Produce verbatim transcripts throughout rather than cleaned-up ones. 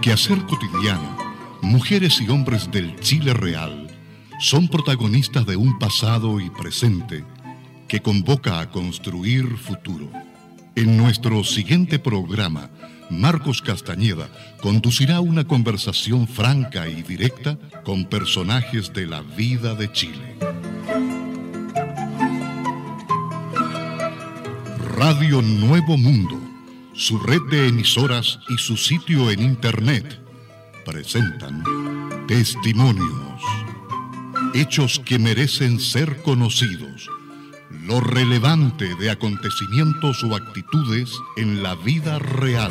el quehacer cotidiano, mujeres y hombres del Chile real son protagonistas de un pasado y presente que convoca a construir futuro. En nuestro siguiente programa, Marcos Castañeda conducirá una conversación franca y directa con personajes de la vida de Chile. Radio Nuevo Mundo, su red de emisoras y su sitio en internet presentan Testimonios, hechos que merecen ser conocidos, lo relevante de acontecimientos o actitudes en la vida real.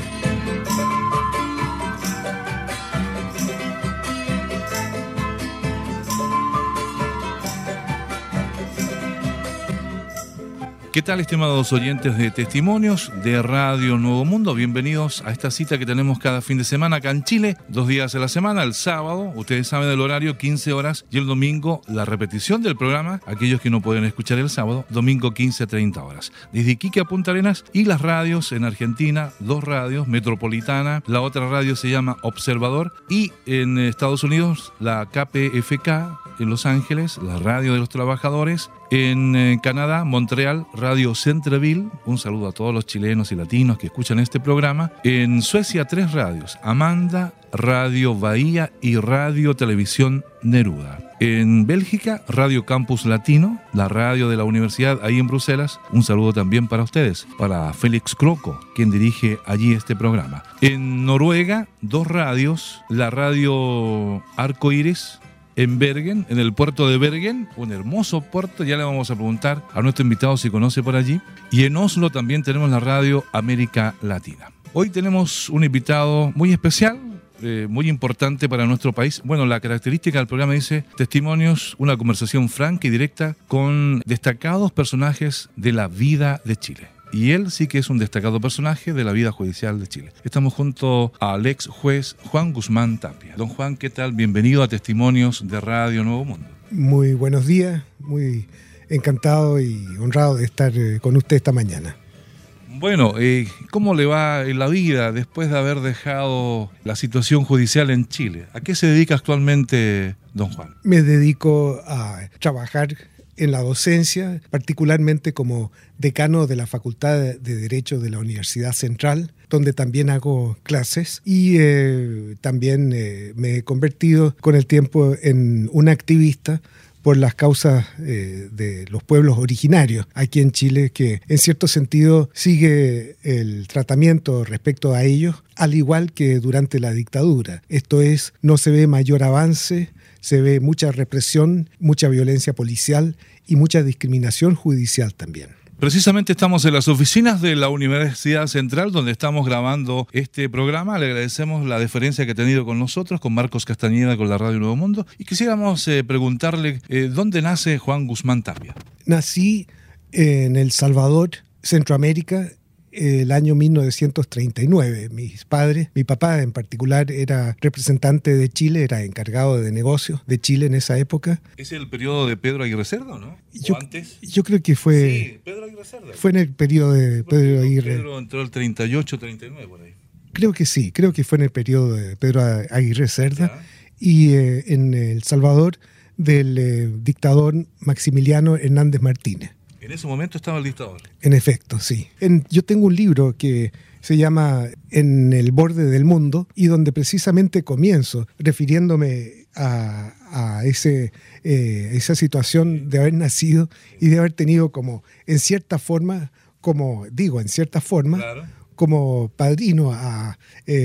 ¿Qué tal, estimados oyentes de Testimonios de Radio Nuevo Mundo? Bienvenidos a esta cita que tenemos cada fin de semana acá en Chile, dos días a la semana, el sábado, ustedes saben el horario, quince horas, y el domingo la repetición del programa, aquellos que no pueden escuchar el sábado, domingo quince a treinta horas. Desde Iquique a Punta Arenas y las radios en Argentina, dos radios, Metropolitana, la otra radio se llama Observador, y en Estados Unidos la K P F K en Los Ángeles, la Radio de los Trabajadores. En eh, Canadá, Montreal, Radio Centreville. Un saludo a todos los chilenos y latinos que escuchan este programa. En Suecia, tres radios: Amanda, Radio Bahía y Radio Televisión Neruda. En Bélgica, Radio Campus Latino, la radio de la universidad ahí en Bruselas. Un saludo también para ustedes, para Félix Croco, quien dirige allí este programa. En Noruega, dos radios: la Radio Arco Iris en Bergen, en el puerto de Bergen, un hermoso puerto, ya le vamos a preguntar a nuestro invitado si conoce por allí. Y en Oslo también tenemos la Radio América Latina. Hoy tenemos un invitado muy especial, eh, muy importante para nuestro país. Bueno, la característica del programa dice Testimonios, una conversación franca y directa con destacados personajes de la vida de Chile. Y él sí que es un destacado personaje de la vida judicial de Chile. Estamos junto al ex juez Juan Guzmán Tapia. Don Juan, ¿qué tal? Bienvenido a Testimonios de Radio Nuevo Mundo. Muy buenos días, muy encantado y honrado de estar con usted esta mañana. Bueno, eh, ¿cómo le va en la vida después de haber dejado la situación judicial en Chile? ¿A qué se dedica actualmente, don Juan? Me dedico a trabajar en la docencia, particularmente como decano de la Facultad de Derecho de la Universidad Central, donde también hago clases, y eh, también eh, me he convertido con el tiempo en un activista por las causas eh, de los pueblos originarios aquí en Chile, que en cierto sentido sigue el tratamiento respecto a ellos, al igual que durante la dictadura. Esto es, no se ve mayor avance, se ve mucha represión, mucha violencia policial y mucha discriminación judicial también. Precisamente estamos en las oficinas de la Universidad Central, donde estamos grabando este programa. Le agradecemos la deferencia que ha tenido con nosotros, con Marcos Castañeda, con la Radio Nuevo Mundo. Y quisiéramos eh, preguntarle, eh, ¿dónde nace Juan Guzmán Tapia? Nací en El Salvador, Centroamérica, el año mil novecientos treinta y nueve. Mis padres, mi papá en particular, era representante de Chile, era encargado de negocios de Chile en esa época. ¿Es el periodo de Pedro Aguirre Cerda, no? Yo, ¿O antes? Yo creo que fue... Sí, Pedro Aguirre Cerda. Fue en el periodo de Pedro Aguirre. Pedro entró el treinta y ocho, treinta y nueve por ahí. Creo que sí, creo que fue en el periodo de Pedro Aguirre Cerda. Ya. Y eh, en El Salvador del eh, dictador Maximiliano Hernández Martínez. En ese momento estaba el dictador. En efecto, sí. En, yo tengo un libro que se llama En el borde del mundo y donde precisamente comienzo refiriéndome a, a ese, eh, esa situación de haber nacido y de haber tenido como, en cierta forma, como digo, en cierta forma, Claro. como padrino a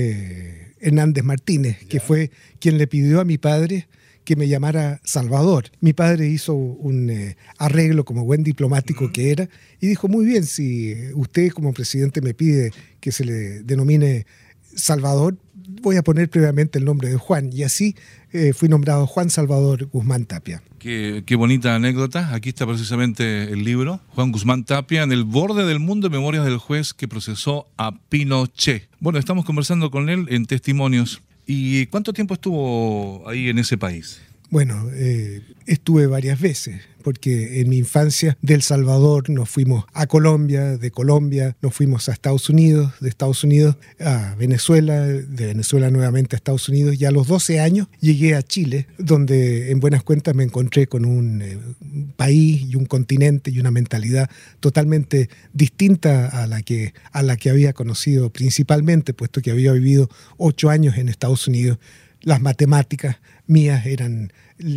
eh, Hernández Martínez, Ya. que fue quien le pidió a mi padre que me llamara Salvador. Mi padre hizo un eh, arreglo como buen diplomático uh-huh. que era y dijo, muy bien, si usted como presidente me pide que se le denomine Salvador, voy a poner previamente el nombre de Juan. Y así eh, fui nombrado Juan Salvador Guzmán Tapia. Qué, qué bonita anécdota. Aquí está precisamente el libro. Juan Guzmán Tapia, En el borde del mundo, memorias del juez que procesó a Pinochet. Bueno, estamos conversando con él en Testimonios. ¿Y cuánto tiempo estuvo ahí en ese país? Bueno, eh, estuve varias veces, porque en mi infancia de El Salvador nos fuimos a Colombia, de Colombia nos fuimos a Estados Unidos, de Estados Unidos a Venezuela, de Venezuela nuevamente a Estados Unidos, y a los doce años llegué a Chile, donde en buenas cuentas me encontré con un eh, país y un continente y una mentalidad totalmente distinta a la que, a la que había conocido principalmente, puesto que había vivido ocho años en Estados Unidos. Las matemáticas mías eran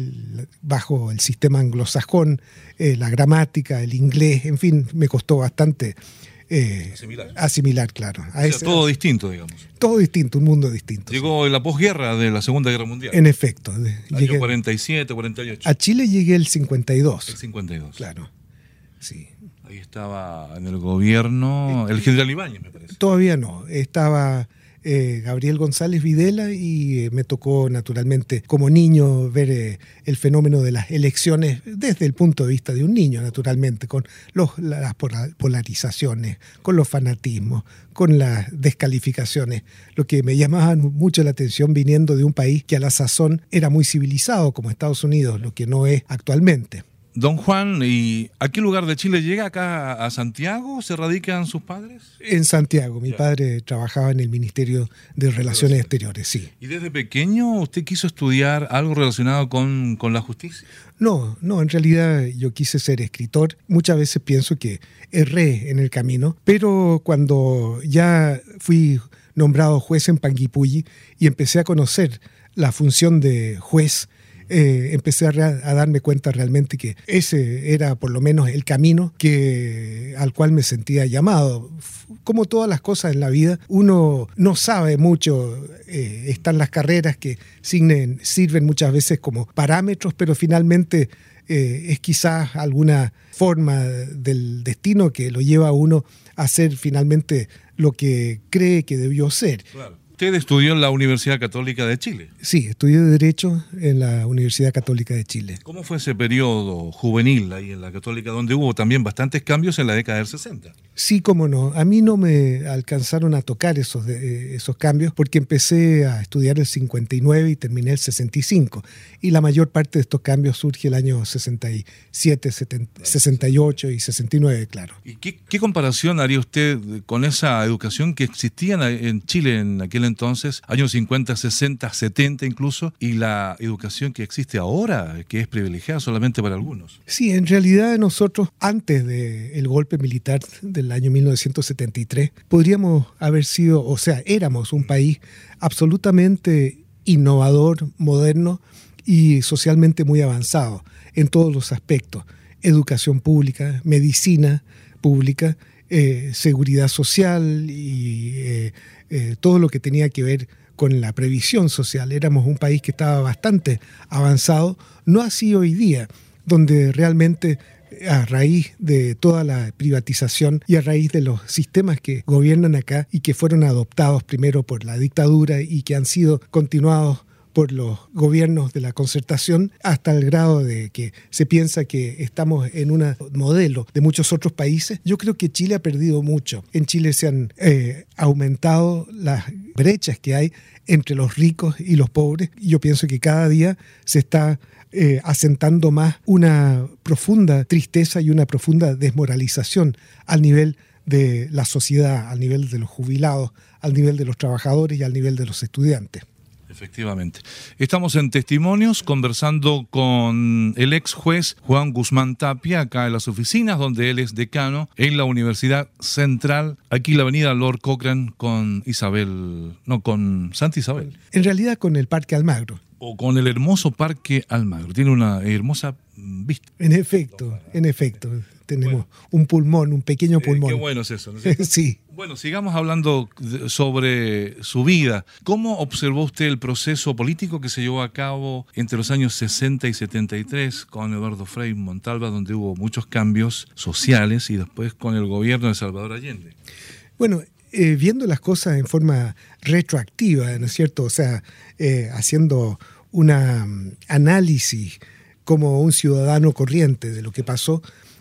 bajo el sistema anglosajón, eh, la gramática, el inglés, en fin, me costó bastante eh, asimilar. asimilar, claro. A o sea, ese, todo distinto, digamos. Todo distinto, un mundo distinto. Llegó sí. en la posguerra de la Segunda Guerra Mundial. En efecto. Llegué, año cuarenta y siete, cuarenta y ocho. A Chile llegué el cincuenta y dos. El cincuenta y dos. Claro, sí. Ahí estaba en el gobierno el general Ibáñez, me parece. Todavía no, estaba... Eh, Gabriel González Videla y eh, me tocó naturalmente como niño ver eh, el fenómeno de las elecciones desde el punto de vista de un niño, naturalmente, con los, las polarizaciones, con los fanatismos, con las descalificaciones, lo que me llamaba mucho la atención viniendo de un país que a la sazón era muy civilizado como Estados Unidos, lo que no es actualmente. Don Juan, ¿y a qué lugar de Chile llega? ¿Acá a Santiago? ¿Se radican sus padres? En Santiago. Mi ya. padre trabajaba en el Ministerio de Relaciones Exteriores, sí. ¿Y desde pequeño usted quiso estudiar algo relacionado con, con la justicia? No, no, en realidad yo quise ser escritor. Muchas veces pienso que erré en el camino, pero cuando ya fui nombrado juez en Panguipulli y empecé a conocer la función de juez, Eh, empecé a, a darme cuenta realmente que ese era por lo menos el camino que, al cual me sentía llamado. Como todas las cosas en la vida, uno no sabe mucho, eh, están las carreras que signen, sirven muchas veces como parámetros, pero finalmente eh, es quizás alguna forma del destino que lo lleva a uno a ser finalmente lo que cree que debió ser. Claro. ¿Usted estudió en la Universidad Católica de Chile? Sí, estudié Derecho en la Universidad Católica de Chile. ¿Cómo fue ese periodo juvenil ahí en la Católica, donde hubo también bastantes cambios en la década del sesenta? Sí, cómo no. A mí no me alcanzaron a tocar esos, de, esos cambios porque empecé a estudiar el cincuenta y nueve y terminé el sesenta y cinco. Y la mayor parte de estos cambios surge el año sesenta y siete, setenta, sesenta y ocho y sesenta y nueve, claro. ¿Y qué, qué comparación haría usted con esa educación que existía en Chile en aquel entonces, años cincuenta, sesenta, setenta incluso, y la educación que existe ahora, que es privilegiada solamente para algunos? Sí, en realidad nosotros, antes del golpe militar del año mil novecientos setenta y tres, podríamos haber sido, o sea, éramos un país absolutamente innovador, moderno y socialmente muy avanzado en todos los aspectos. Educación pública, medicina pública, eh, seguridad social y eh, eh, todo lo que tenía que ver con la previsión social. Éramos un país que estaba bastante avanzado, no así hoy día, donde realmente a raíz de toda la privatización y a raíz de los sistemas que gobiernan acá y que fueron adoptados primero por la dictadura y que han sido continuados por los gobiernos de la concertación, hasta el grado de que se piensa que estamos en un modelo de muchos otros países, yo creo que Chile ha perdido mucho. En Chile se han eh, aumentado las brechas que hay entre los ricos y los pobres, y yo pienso que cada día se está eh, asentando más una profunda tristeza y una profunda desmoralización al nivel de la sociedad, al nivel de los jubilados, al nivel de los trabajadores y al nivel de los estudiantes. Efectivamente. Estamos en Testimonios conversando con el ex juez Juan Guzmán Tapia, acá en las oficinas, donde él es decano en la Universidad Central, aquí en la avenida Lord Cochrane con Isabel, no, con Santa Isabel. En realidad con el Parque Almagro. O con el hermoso Parque Almagro. Tiene una hermosa vista. En efecto, en efecto. Tenemos bueno, un pulmón, un pequeño pulmón. Eh, qué bueno es eso, ¿no es cierto? Sí. Bueno, sigamos hablando de, sobre su vida. ¿Cómo observó usted el proceso político que se llevó a cabo entre los años sesenta y setenta y tres con Eduardo Frei Montalva, donde hubo muchos cambios sociales, y después con el gobierno de Salvador Allende? Bueno, eh, viendo las cosas en forma retroactiva, ¿no es cierto? O sea, eh, haciendo un um, análisis como un ciudadano corriente de lo que pasó,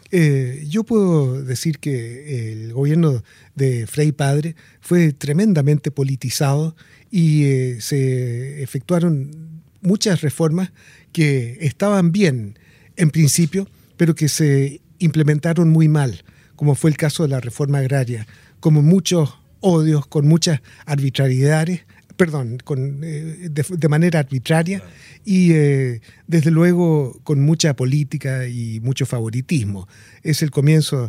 Eh, yo puedo decir que el gobierno de Frei Padre fue tremendamente politizado y eh, se efectuaron muchas reformas que estaban bien en principio, pero que se implementaron muy mal, como fue el caso de la reforma agraria, como muchos odios, con muchas arbitrariedades, perdón, con, eh, de, de manera arbitraria y eh, desde luego con mucha política y mucho favoritismo. Es el comienzo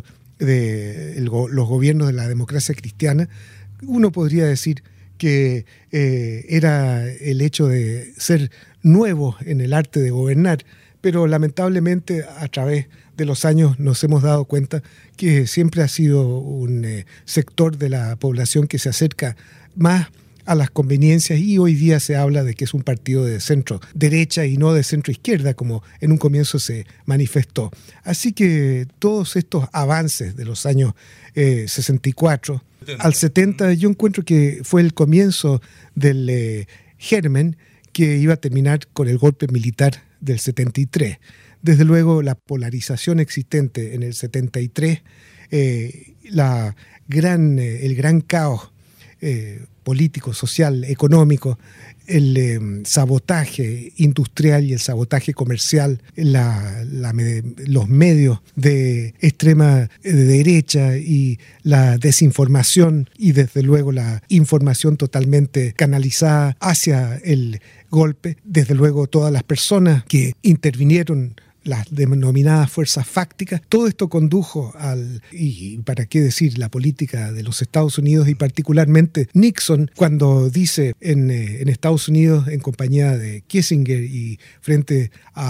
de el, los gobiernos de la democracia cristiana. Uno podría decir que eh, era el hecho de ser nuevos en el arte de gobernar, pero lamentablemente a través de los años nos hemos dado cuenta que siempre ha sido un eh, sector de la población que se acerca más a las conveniencias, y hoy día se habla de que es un partido de centro derecha y no de centro izquierda, como en un comienzo se manifestó. Así que todos estos avances de los años eh, sesenta y cuatro al setenta, yo encuentro que fue el comienzo del eh, germen que iba a terminar con el golpe militar del setenta y tres. Desde luego, la polarización existente en el setenta y tres, eh, la gran, eh, el gran caos eh, político, social, económico, el eh, sabotaje industrial y el sabotaje comercial, la, la, los medios de extrema derecha y la desinformación y desde luego la información totalmente canalizada hacia el golpe, desde luego todas las personas que intervinieron, las denominadas fuerzas fácticas, todo esto condujo al, y para qué decir, la política de los Estados Unidos y particularmente Nixon, cuando dice en, eh, en Estados Unidos en compañía de Kissinger y frente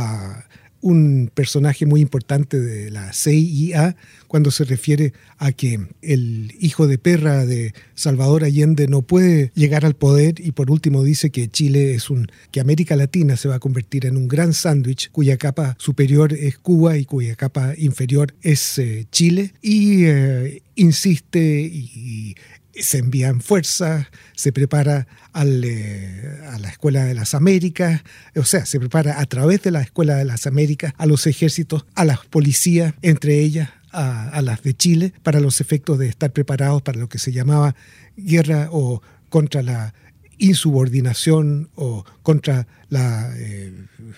a un personaje muy importante de la C I A, cuando se refiere a que el hijo de perra de Salvador Allende no puede llegar al poder, y por último dice que Chile es un, que América Latina se va a convertir en un gran sándwich cuya capa superior es Cuba y cuya capa inferior es eh, Chile, y eh, insiste y, y se envían fuerzas, se prepara al, eh, a la Escuela de las Américas, o sea, se prepara a través de la Escuela de las Américas a los ejércitos, a las policías, entre ellas a, a las de Chile, para los efectos de estar preparados para lo que se llamaba guerra o contra la insubordinación o contra la, eh,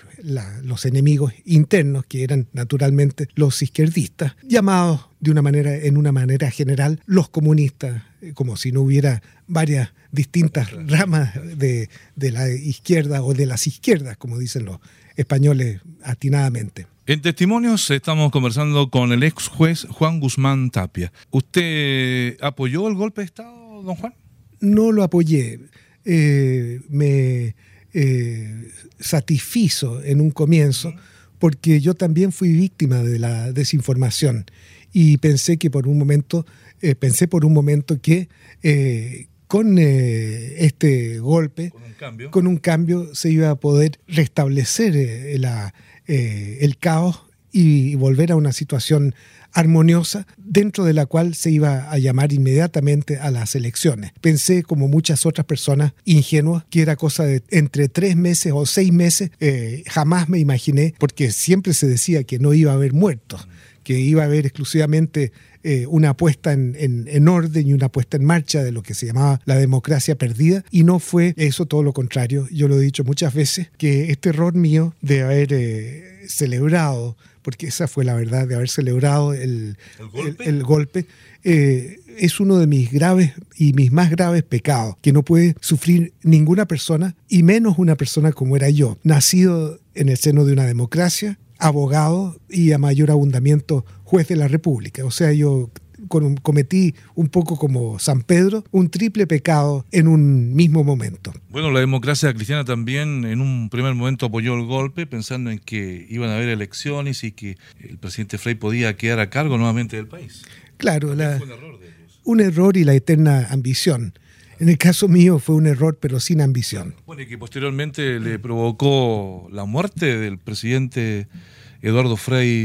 la, los enemigos internos, que eran naturalmente los izquierdistas, llamados de una manera, en una manera general, los comunistas, como si no hubiera varias distintas ramas de, de la izquierda o de las izquierdas, como dicen los españoles atinadamente. En Testimonios estamos conversando con el ex juez Juan Guzmán Tapia. ¿Usted apoyó el golpe de Estado, don Juan? No lo apoyé. Eh, me eh, satisfizo en un comienzo porque yo también fui víctima de la desinformación y pensé que por un momento eh, pensé por un momento que eh, con eh, este golpe, con un cambio, con un cambio se iba a poder restablecer eh, la, eh, el caos y volver a una situación armoniosa, dentro de la cual se iba a llamar inmediatamente a las elecciones. Pensé, como muchas otras personas ingenuas, que era cosa de entre tres meses o seis meses. Eh, jamás me imaginé, porque siempre se decía que no iba a haber muertos, que iba a haber exclusivamente eh, una puesta en, en, en orden y una puesta en marcha de lo que se llamaba la democracia perdida, y no fue eso, todo lo contrario. Yo lo he dicho muchas veces, que este error mío de haber eh, celebrado, porque esa fue la verdad, de haber celebrado el, ¿El golpe, el, el golpe eh, es uno de mis graves y mis más graves pecados, que no puede sufrir ninguna persona, y menos una persona como era yo, nacido en el seno de una democracia, abogado y a mayor abundamiento juez de la República. O sea, yo cometí un poco como San Pedro, un triple pecado en un mismo momento. Bueno, la democracia cristiana también en un primer momento apoyó el golpe, pensando en que iban a haber elecciones y que el presidente Frei podía quedar a cargo nuevamente del país. Claro, la, fue un error de ellos. Un error y la eterna ambición. En el caso mío fue un error, pero sin ambición. Bueno, y que posteriormente le provocó la muerte del presidente Eduardo Frei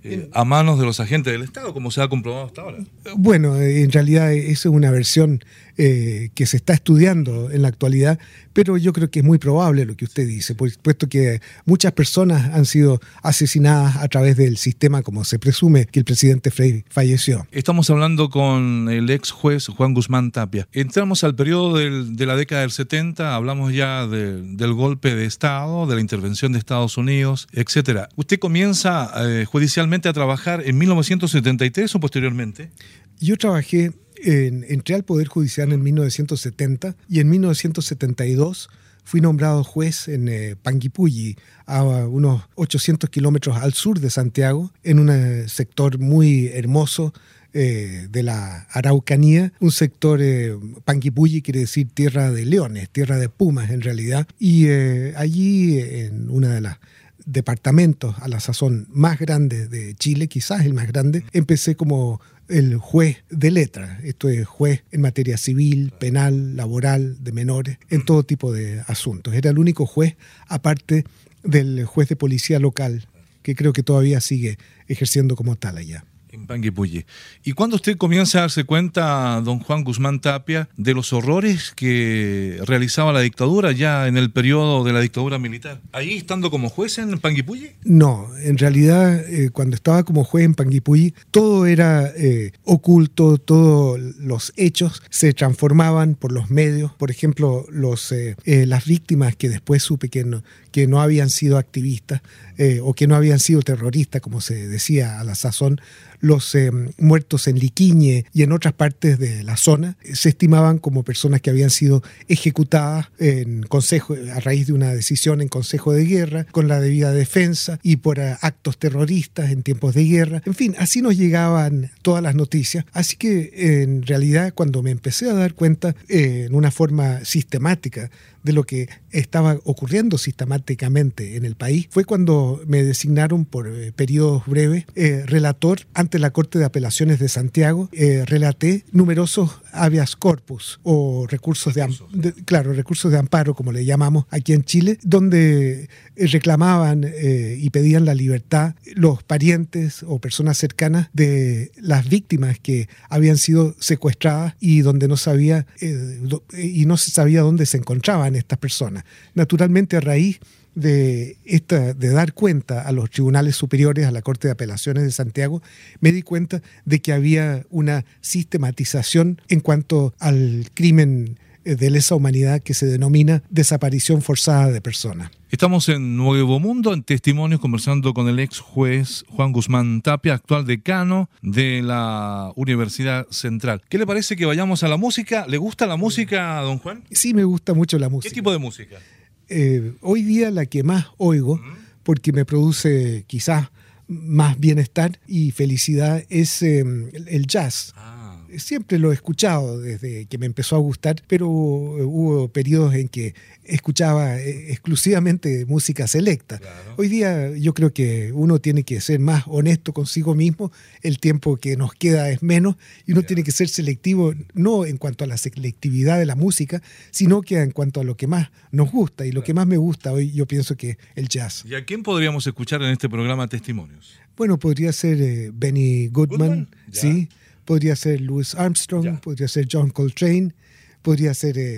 eh, a manos de los agentes del Estado, como se ha comprobado hasta ahora. Bueno, en realidad esa es una versión eh, que se está estudiando en la actualidad, pero yo creo que es muy probable lo que usted dice, puesto que muchas personas han sido asesinadas a través del sistema, como se presume que el presidente Frei falleció. Estamos hablando con el ex juez Juan Guzmán Tapia. Entramos al periodo del, de la década del setenta, hablamos ya de, del golpe de Estado, de la intervención de Estados Unidos, etcétera. ¿Usted comienza eh, judicialmente a trabajar en mil novecientos setenta y tres o posteriormente? Yo trabajé, en, entré al Poder Judicial en mil novecientos setenta y en mil novecientos setenta y dos fui nombrado juez en eh, Panguipulli, a unos ochocientos kilómetros al sur de Santiago, en un eh, sector muy hermoso eh, de la Araucanía, un sector, eh, Panguipulli quiere decir tierra de leones, tierra de pumas en realidad, y eh, allí en una de las departamentos a la sazón más grande de Chile, quizás el más grande, empecé como el juez de letra, esto es juez en materia civil, penal, laboral, de menores, en todo tipo de asuntos. Era el único juez, aparte del juez de policía local, que creo que todavía sigue ejerciendo como tal allá. En Panguipulli. ¿Y cuándo usted comienza a darse cuenta, don Juan Guzmán Tapia, de los horrores que realizaba la dictadura ya en el periodo de la dictadura militar? ¿Ahí estando como juez en Panguipulli? No, en realidad eh, cuando estaba como juez en Panguipulli todo era eh, oculto, todos los hechos se transformaban por los medios. Por ejemplo, los, eh, eh, las víctimas que después supe que no, que no habían sido activistas eh, o que no habían sido terroristas, como se decía a la sazón, los eh, muertos en Liquiñe y en otras partes de la zona se estimaban como personas que habían sido ejecutadas en consejo, a raíz de una decisión en consejo de guerra, con la debida defensa y por uh, actos terroristas en tiempos de guerra. En fin, así nos llegaban todas las noticias. Así que eh, en realidad cuando me empecé a dar cuenta eh, en una forma sistemática de lo que estaba ocurriendo sistemáticamente en el país, fue cuando me designaron por eh, periodos breves eh, relator ante la Corte de Apelaciones de Santiago. Eh, relaté numerosos habeas corpus o recursos de, de, claro, recursos de amparo, como le llamamos aquí en Chile, donde eh, reclamaban eh, y pedían la libertad los parientes o personas cercanas de las víctimas que habían sido secuestradas y donde no sabía eh, do, y no se sabía dónde se encontraban estas personas. Naturalmente, a raíz de, esta, de dar cuenta a los tribunales superiores, a la Corte de Apelaciones de Santiago, me di cuenta de que había una sistematización en cuanto al crimen de lesa humanidad que se denomina desaparición forzada de personas. Estamos en Nuevo Mundo, en Testimonios, conversando con el ex juez Juan Guzmán Tapia, actual decano de la Universidad Central. ¿Qué le parece que vayamos a la música? ¿Le gusta la música, don Juan? Sí, me gusta mucho la música. ¿Qué tipo de música? Eh, hoy día la que más oigo, porque me produce quizás más bienestar y felicidad, es eh, el jazz. Ah. Siempre lo he escuchado desde que me empezó a gustar, pero hubo periodos en que escuchaba exclusivamente música selecta. Claro. Hoy día yo creo que uno tiene que ser más honesto consigo mismo, el tiempo que nos queda es menos y uno claro. tiene que ser selectivo, no en cuanto a la selectividad de la música, sino que en cuanto a lo que más nos gusta, y lo claro. que más me gusta hoy yo pienso que es el jazz. ¿Y a quién podríamos escuchar en este programa Testimonios? Bueno, podría ser eh, Benny Goodman, ¿Goodman? ¿sí? Podría ser Louis Armstrong, ya. podría ser John Coltrane, podría ser... Eh,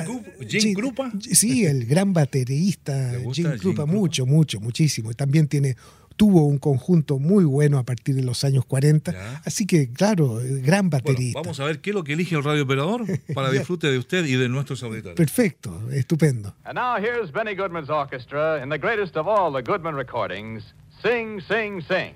¿Jim Krupa? Sí, el gran baterista Jim Krupa, mucho, mucho, muchísimo. También tiene, tuvo un conjunto muy bueno a partir de los años cuarenta, ya. así que, claro, gran baterista. Bueno, vamos a ver qué es lo que elige el radio operador para disfrute de usted y de nuestros auditores. Perfecto, estupendo. And now here's Benny Goodman's orchestra in the greatest of all the Goodman recordings, Sing, Sing, Sing.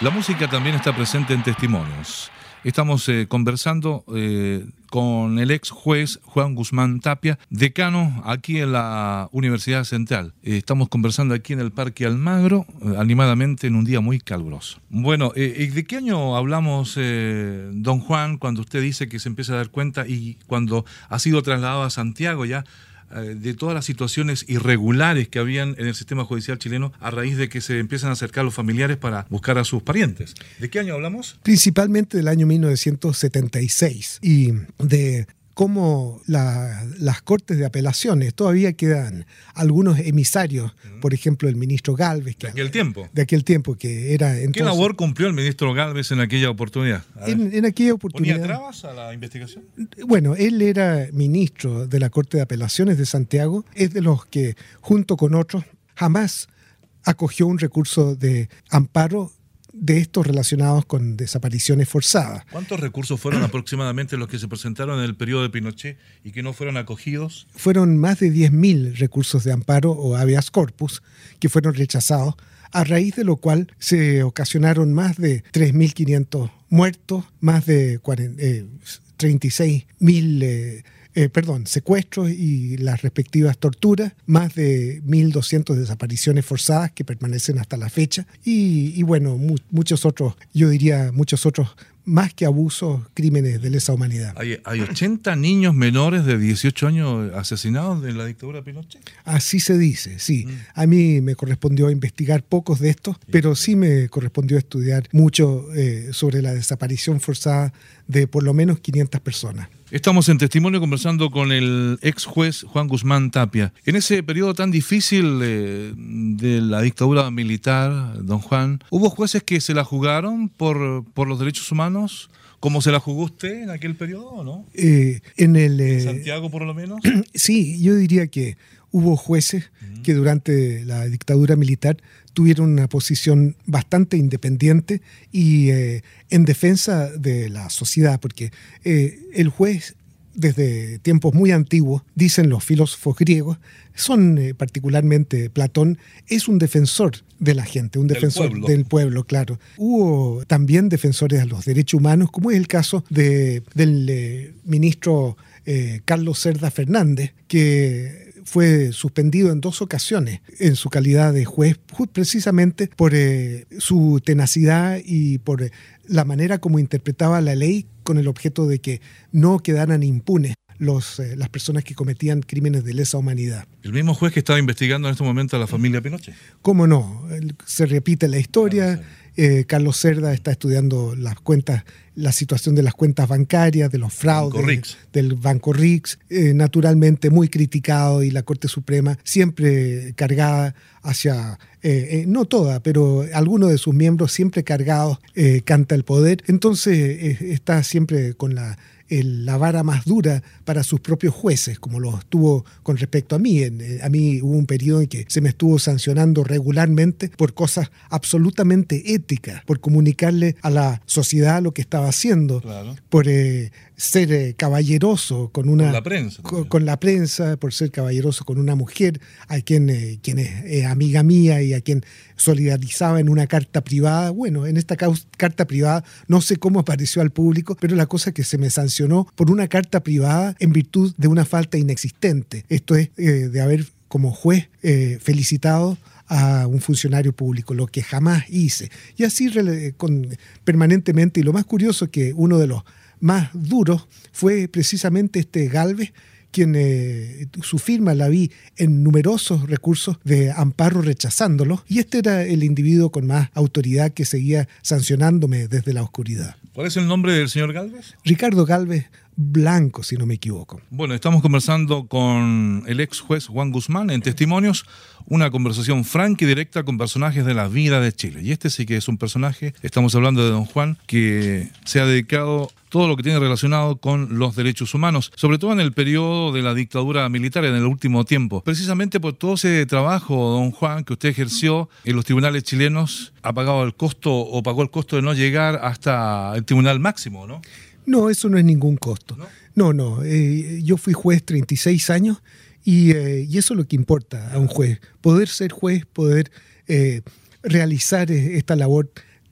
La música también está presente en Testimonios. Estamos eh, conversando eh, con el ex juez Juan Guzmán Tapia, decano aquí en la Universidad Central. Eh, estamos conversando aquí en el Parque Almagro, eh, animadamente en un día muy caluroso. Bueno, eh, ¿de qué año hablamos, eh, don Juan, cuando usted dice que se empieza a dar cuenta y cuando ha sido trasladado a Santiago ya, de todas las situaciones irregulares que habían en el sistema judicial chileno a raíz de que se empiezan a acercar los familiares para buscar a sus parientes? ¿De qué año hablamos? Principalmente del año mil novecientos setenta y seis y de cómo la, las cortes de apelaciones todavía quedan algunos emisarios, uh-huh. por ejemplo el ministro Gálvez. Que, ¿De aquel tiempo? De aquel tiempo, que era entonces... ¿Qué labor cumplió el ministro Gálvez en aquella oportunidad? En, en aquella oportunidad... ¿Ponía trabas a la investigación? Bueno, él era ministro de la Corte de Apelaciones de Santiago, es de los que, junto con otros, jamás acogió un recurso de amparo de estos relacionados con desapariciones forzadas. ¿Cuántos recursos fueron aproximadamente los que se presentaron en el periodo de Pinochet y que no fueron acogidos? Fueron más de diez mil recursos de amparo o habeas corpus que fueron rechazados, a raíz de lo cual se ocasionaron más de tres mil quinientos muertos, más de treinta y seis mil eh, Eh, perdón, secuestros y las respectivas torturas, más de mil doscientas desapariciones forzadas que permanecen hasta la fecha y, y bueno, mu- muchos otros, yo diría muchos otros, más que abusos, crímenes de lesa humanidad. ¿Hay, hay ochenta niños menores de dieciocho años asesinados en la dictadura de Pinochet? Así se dice, sí. Mm. A mí me correspondió investigar pocos de estos, pero sí me correspondió estudiar mucho eh, sobre la desaparición forzada de por lo menos quinientas personas. Estamos en Testimonio conversando con el ex juez Juan Guzmán Tapia. En ese periodo tan difícil eh, de la dictadura militar, don Juan, ¿hubo jueces que se la jugaron por, por los derechos humanos, como se la jugó usted en aquel periodo, no? Eh, en el, eh, ¿En Santiago, por lo menos? Sí, yo diría que hubo jueces uh-huh. que durante la dictadura militar tuvieron una posición bastante independiente y eh, en defensa de la sociedad, porque eh, el juez, desde tiempos muy antiguos, dicen los filósofos griegos, son eh, particularmente Platón, es un defensor de la gente, un defensor del pueblo. del pueblo, claro. Hubo también defensores de los derechos humanos, como es el caso de, del eh, ministro eh, Carlos Cerda Fernández, que fue suspendido en dos ocasiones en su calidad de juez, precisamente por eh, su tenacidad y por eh, la manera como interpretaba la ley con el objeto de que no quedaran impunes los, eh, las personas que cometían crímenes de lesa humanidad. ¿El mismo juez que estaba investigando en este momento a la familia Pinochet? ¿Cómo no? Se repite la historia. Eh, Carlos Cerda está estudiando las cuentas, la situación de las cuentas bancarias, de los fraudes, Banco del Banco Rix, eh, naturalmente muy criticado, y la Corte Suprema siempre cargada hacia, eh, eh, no toda, pero algunos de sus miembros siempre cargados, eh, canta el poder. Entonces eh, está siempre con la El, la vara más dura para sus propios jueces, como lo estuvo con respecto a mí. En, eh, a mí hubo un periodo en que se me estuvo sancionando regularmente por cosas absolutamente éticas, por comunicarle a la sociedad lo que estaba haciendo, claro. por eh, ser eh, caballeroso con una... Con la prensa. Con, con la prensa, por ser caballeroso con una mujer, a quien, eh, quien es eh, amiga mía y a quien solidarizaba en una carta privada. Bueno, en esta causa, carta privada no sé cómo apareció al público, pero la cosa es que se me sancionó por una carta privada en virtud de una falta inexistente. Esto es eh, de haber como juez eh, felicitado a un funcionario público, lo que jamás hice. Y así con, permanentemente, y lo más curioso es que uno de los más duros fue precisamente este Gálvez, quien eh, su firma la vi en numerosos recursos de amparo rechazándolos, y este era el individuo con más autoridad que seguía sancionándome desde la oscuridad. ¿Cuál es el nombre del señor Gálvez? Ricardo Gálvez Blanco, si no me equivoco. Bueno, estamos conversando con el ex juez Juan Guzmán en Testimonios, una conversación franca y directa con personajes de la vida de Chile. Y este sí que es un personaje, estamos hablando de don Juan, que se ha dedicado todo lo que tiene relacionado con los derechos humanos, sobre todo en el periodo de la dictadura militar, en el último tiempo. Precisamente por todo ese trabajo, don Juan, que usted ejerció en los tribunales chilenos, ha pagado el costo o pagó el costo de no llegar hasta el tribunal máximo, ¿no? No, eso no es ningún costo. No, no. no eh, yo fui juez treinta y seis años y, eh, y eso es lo que importa a un juez. Poder ser juez, poder eh, realizar esta labor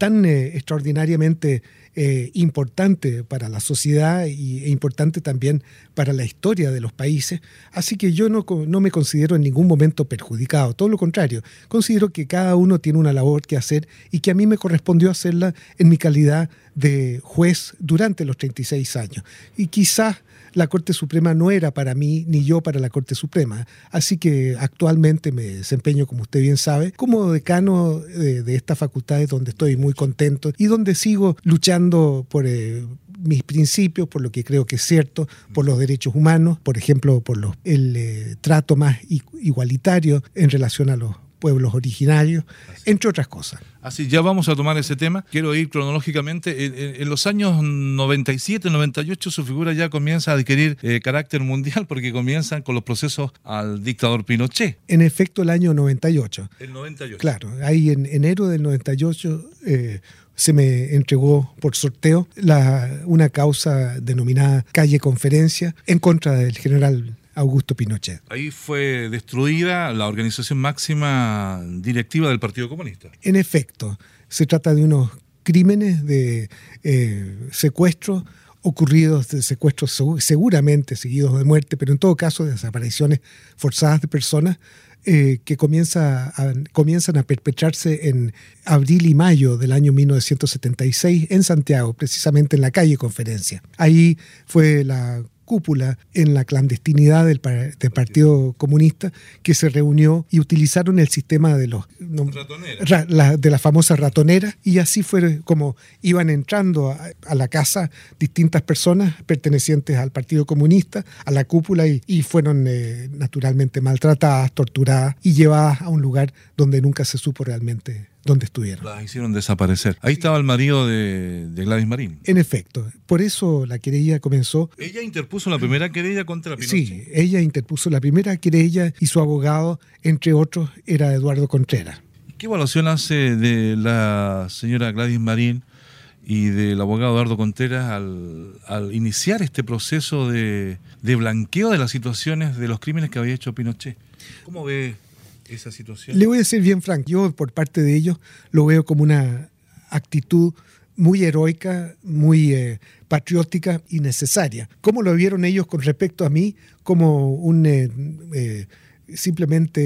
tan eh, extraordinariamente eh, importante para la sociedad y, e importante también para la historia de los países. Así que yo no, no me considero en ningún momento perjudicado, todo lo contrario. Considero que cada uno tiene una labor que hacer y que a mí me correspondió hacerla en mi calidad de juez durante los treinta y seis años. Y quizás la Corte Suprema no era para mí, ni yo para la Corte Suprema. Así que actualmente me desempeño, como usted bien sabe, como decano de, de estas facultades donde estoy muy contento y donde sigo luchando por eh, mis principios, por lo que creo que es cierto, por los derechos humanos, por ejemplo, por los, el eh, trato más igualitario en relación a los pueblos originarios, entre otras cosas. Así, ya vamos a tomar ese tema. Quiero ir cronológicamente. En, en, en los años noventa y siete, noventa y ocho, su figura ya comienza a adquirir eh, carácter mundial porque comienzan con los procesos al dictador Pinochet. En efecto, el año noventa y ocho. El noventa y ocho. Claro, ahí en enero del noventa y ocho eh, se me entregó por sorteo la, una causa denominada Calle Conferencia en contra del general Augusto Pinochet. Ahí fue destruida la organización máxima directiva del Partido Comunista. En efecto, se trata de unos crímenes de eh, secuestro ocurridos, de secuestros seguramente seguidos de muerte, pero en todo caso de desapariciones forzadas de personas eh, que comienza a, comienzan a perpetrarse en abril y mayo del año mil novecientos setenta y seis en Santiago, precisamente en la calle Conferencia. Ahí fue la cúpula en la clandestinidad del, del Partido Comunista que se reunió y utilizaron el sistema de los no, ra, la, de la famosa ratonera, y así fue como iban entrando a, a la casa distintas personas pertenecientes al Partido Comunista, a la cúpula, y, y fueron eh, naturalmente maltratadas, torturadas y llevadas a un lugar donde nunca se supo realmente dónde estuvieron. Las hicieron desaparecer. Ahí estaba el marido de, de Gladys Marín. En efecto, por eso la querella comenzó. ¿Ella interpuso la primera querella contra Pinochet? Sí, ella interpuso la primera querella y su abogado, entre otros, era Eduardo Contreras. ¿Qué evaluación hace de la señora Gladys Marín y del abogado Eduardo Contreras al, al iniciar este proceso de, de blanqueo de las situaciones de los crímenes que había hecho Pinochet? ¿Cómo ve esa situación? Le voy a ser bien franco, yo por parte de ellos lo veo como una actitud muy heroica, muy eh, patriótica y necesaria. ¿Cómo lo vieron ellos con respecto a mí? Como un eh, eh, simplemente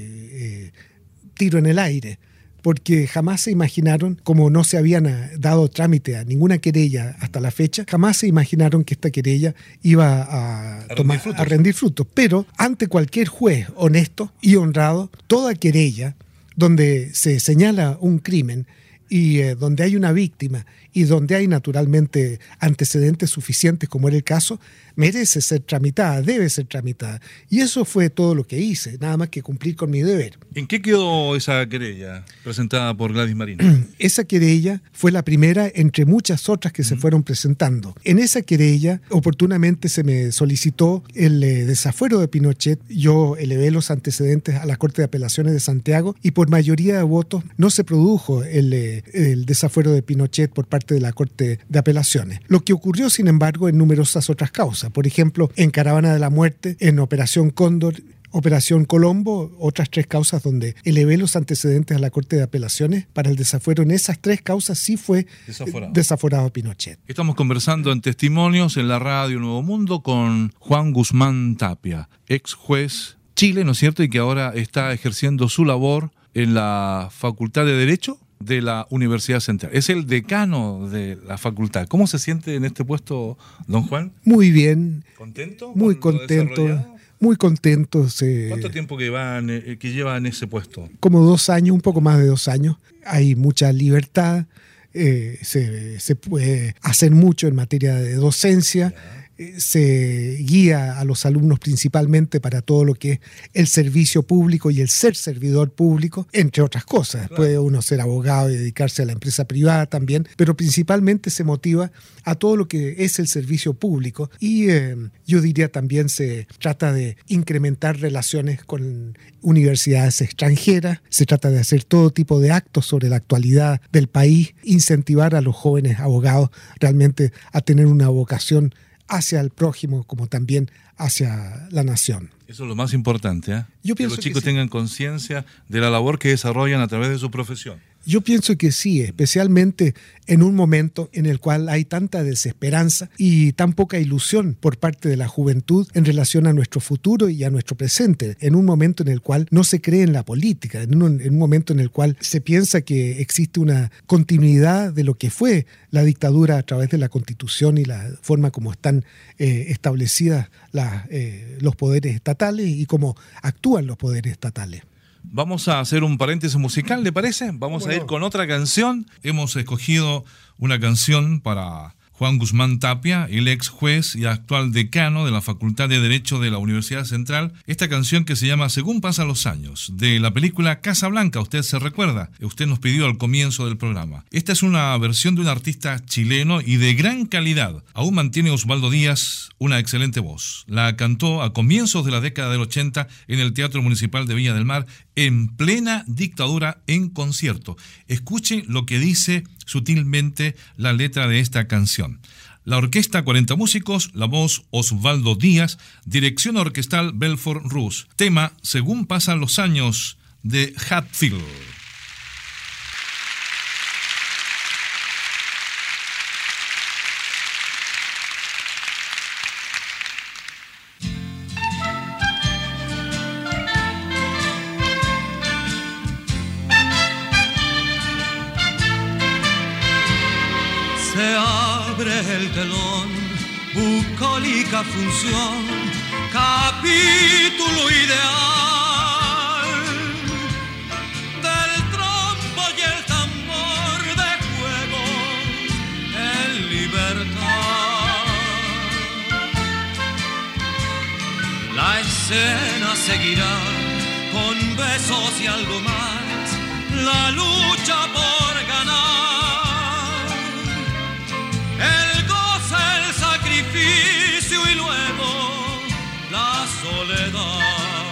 eh, tiro en el aire, porque jamás se imaginaron, como no se habían dado trámite a ninguna querella hasta la fecha, jamás se imaginaron que esta querella iba a, a, tomar, rendir a rendir frutos. Pero ante cualquier juez honesto y honrado, toda querella donde se señala un crimen y eh, donde hay una víctima y donde hay naturalmente antecedentes suficientes, como era el caso, merece ser tramitada, debe ser tramitada. Y eso fue todo lo que hice, nada más que cumplir con mi deber. ¿En qué quedó esa querella presentada por Gladys Marín? Esa querella fue la primera entre muchas otras que se fueron presentando. En esa querella, oportunamente se me solicitó el eh, desafuero de Pinochet. Yo elevé los antecedentes a la Corte de Apelaciones de Santiago y por mayoría de votos no se produjo el, eh, el desafuero de Pinochet por parte de la Corte de Apelaciones. Lo que ocurrió, sin embargo, en numerosas otras causas. Por ejemplo, en Caravana de la Muerte, en Operación Cóndor, Operación Colombo, otras tres causas donde elevé los antecedentes a la Corte de Apelaciones para el desafuero. En esas tres causas sí fue desaforado, desaforado Pinochet. Estamos conversando en Testimonios en la Radio Nuevo Mundo con Juan Guzmán Tapia, ex juez Chile, ¿no es cierto? Y que ahora está ejerciendo su labor en la Facultad de Derecho de la Universidad Central. Es el decano de la facultad. ¿Cómo se siente en este puesto, don Juan? Muy bien. ¿Contento? Muy contento. Muy contento. Se... ¿Cuánto tiempo que, va en, que lleva en ese puesto? Como dos años, un poco más de dos años. Hay mucha libertad. Eh, se, se puede hacer mucho en materia de docencia. Ya. Se guía a los alumnos principalmente para todo lo que es el servicio público y el ser servidor público, entre otras cosas. Claro. Puede uno ser abogado y dedicarse a la empresa privada también, pero principalmente se motiva a todo lo que es el servicio público y eh, yo diría también se trata de incrementar relaciones con universidades extranjeras, se trata de hacer todo tipo de actos sobre la actualidad del país, incentivar a los jóvenes abogados realmente a tener una vocación hacia el prójimo como también hacia la nación. Eso es lo más importante, ¿eh? Yo que pienso los chicos que sí. tengan conciencia de la labor que desarrollan a través de su profesión. Yo pienso que sí, especialmente en un momento en el cual hay tanta desesperanza y tan poca ilusión por parte de la juventud en relación a nuestro futuro y a nuestro presente, en un momento en el cual no se cree en la política, en un, en un momento en el cual se piensa que existe una continuidad de lo que fue la dictadura a través de la Constitución y la forma como están eh, establecidas la, eh, los poderes estatales y cómo actúan los poderes estatales. Vamos a hacer un paréntesis musical, ¿le parece? Vamos a ir con otra canción. Hemos escogido una canción para Juan Guzmán Tapia, el ex juez y actual decano de la Facultad de Derecho de la Universidad Central. Esta canción que se llama Según pasan los años, de la película Casablanca, usted se recuerda, usted nos pidió al comienzo del programa. Esta es una versión de un artista chileno y de gran calidad. Aún mantiene Osvaldo Díaz una excelente voz. La cantó a comienzos de la década del ochenta en el Teatro Municipal de Viña del Mar, en plena dictadura, en concierto. Escuche lo que dice sutilmente la letra de esta canción. La orquesta cuarenta músicos, la voz Osvaldo Díaz, dirección orquestal Belfort Roos. Tema Según pasan los años, de Hatfield. Se abre el telón, bucólica función, capítulo ideal del trompo y el tambor de juego en libertad. La escena seguirá con besos y algo más, la lucha por ganar. Y luego la soledad.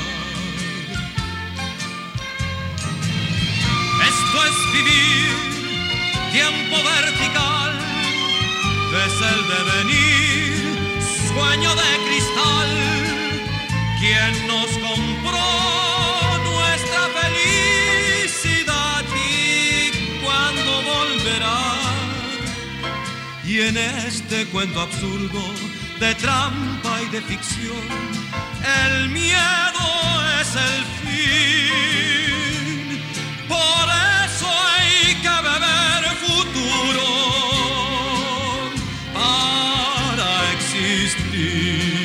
Esto es vivir, tiempo vertical, ves el devenir, sueño de cristal. ¿Quién nos compró nuestra felicidad y cuándo volverá? Y en este cuento absurdo de trampa y de ficción, el miedo es el fin. Por eso hay que beber futuro para existir.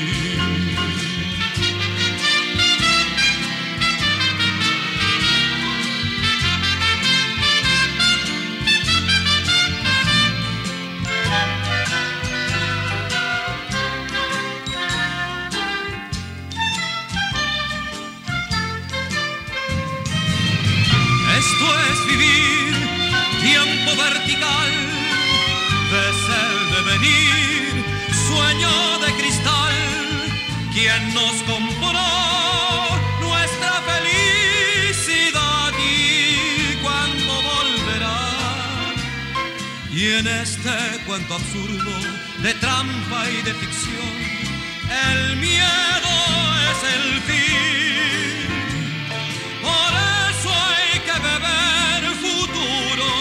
Esto es vivir, tiempo vertical, ves el devenir, sueño de cristal. ¿Quién nos compró nuestra felicidad y cuándo volverá? Y en este cuento absurdo de trampa y de ficción, el miedo es el fin. Por eso hay que beber futuro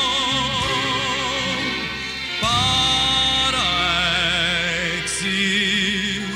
para existir.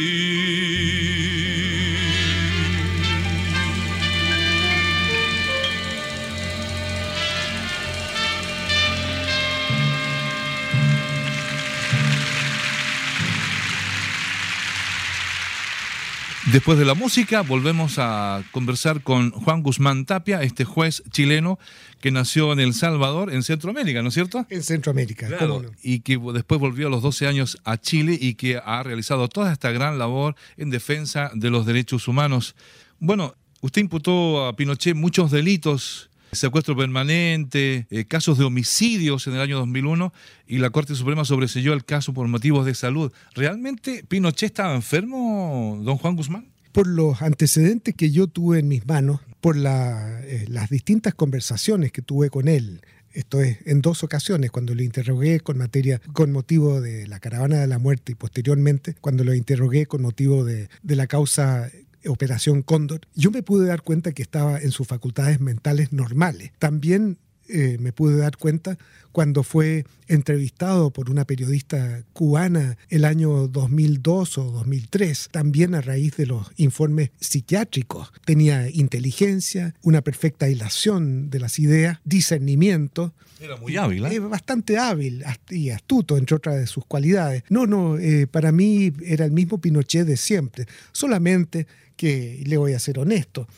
Después de la música volvemos a conversar con Juan Guzmán Tapia, este juez chileno que nació en El Salvador, en Centroamérica, ¿no es cierto? En Centroamérica, claro, cómo no. Y que después volvió a los doce años a Chile y que ha realizado toda esta gran labor en defensa de los derechos humanos. Bueno, usted imputó a Pinochet muchos delitos, secuestro permanente, eh, casos de homicidios en el año dos mil uno, y la Corte Suprema sobreseyó el caso por motivos de salud. ¿Realmente Pinochet estaba enfermo, don Juan Guzmán? Por los antecedentes que yo tuve en mis manos, por la, eh, las distintas conversaciones que tuve con él, esto es, en dos ocasiones, cuando lo interrogué con materia, con motivo de la caravana de la muerte y posteriormente cuando lo interrogué con motivo de, de la causa Operación Cóndor, yo me pude dar cuenta que estaba en sus facultades mentales normales. También eh, me pude dar cuenta cuando fue entrevistado por una periodista cubana el año dos mil dos o dos mil tres, también a raíz de los informes psiquiátricos. Tenía inteligencia, una perfecta hilación de las ideas, discernimiento. Era muy hábil, ¿eh? Eh, bastante hábil y astuto, entre otras de sus cualidades. No, no, eh, para mí era el mismo Pinochet de siempre, solamente que, le voy a ser honesto,